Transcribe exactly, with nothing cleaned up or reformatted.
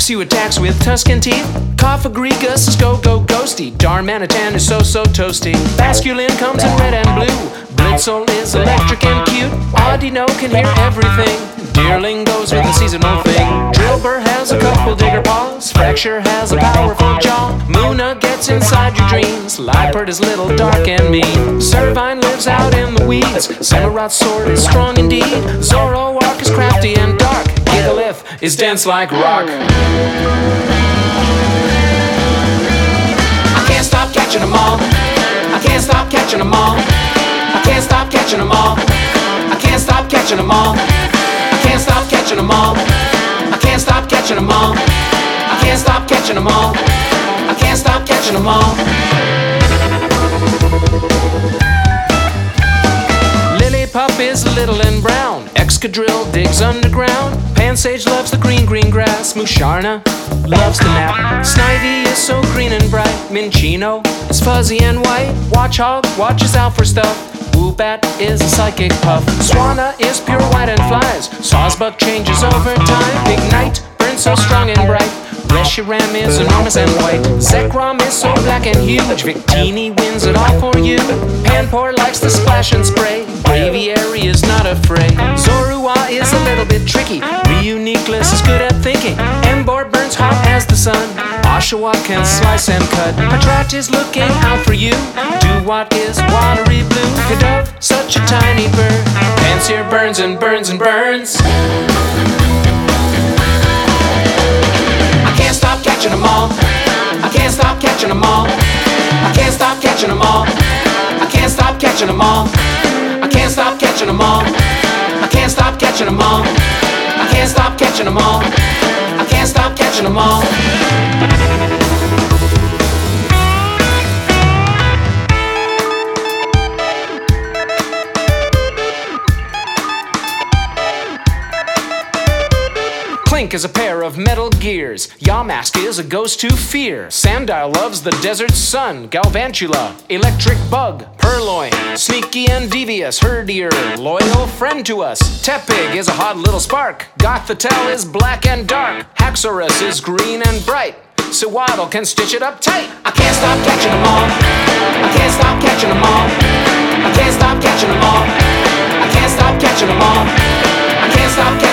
Axu attacks with Tuscan teeth. Cophagrigus is go go ghosty. Darmanitan is so so toasty. Basculin comes in red and blue. Blitzel is electric and cute. Audino can hear everything. Deerling goes with a seasonal thing. Drillbur has a couple digger paws. Fracture has a powerful jaw. Muna gets inside your dreams. Liepard is little, dark, and mean. Servine lives out in the weeds. Samurot's sword is strong indeed. Zoroark is crafty and dark. Gigalith is dense like rock. I can't stop catching them all. I can't stop catching them all. I can't stop catching them all. I can't stop catching them all. I can't stop catching them all. I can't stop catching them all. I can't stop catching them all. I can't stop catching them all. Lillipup is little and brown. Excadrill digs underground. Pansage loves the green green grass. Musharna loves to nap. Snivy is so green and bright. Minchino is fuzzy and white. Watchhog watches out for stuff. Woobat is a psychic puff. Swanna is pure white and flies. Sawsbuck changes over time. Big Knight burns so strong and bright. Reshiram is enormous and white. Zekrom is so black and huge. Victini wins it all for you. Panpour likes to splash and spray. Braviary is not afraid. Zorua is a little bit tricky. Reuniclus is good at thinking. Embor burns hot as the sun. Oshawa can slice and cut. Patrat is looking out for you. Duwat is watery blue. Kadove, such a tiny bird. Pansear burns and burns and burns. I can't stop catching them all. I can't stop catching them all. I can't stop catching them all. I can't stop catching them all. I can't stop catching them all. I can't stop catching them all. I can't stop catching them all. I can't stop catching them all. Clink is a pair of metal gears. Yamask is a ghost to fear. Sandile loves the desert sun. Galvantula, electric bug. Purloin, sneaky and devious. Herdier, loyal friend to us. Tepig is a hot little spark. Gothitelle is black and dark. Haxorus is green and bright. Sewaddle can stitch it up tight. I can't stop catching them all. I can't stop catching them all. I can't stop catching them all. I can't stop catching them all. I can't stop catching them all.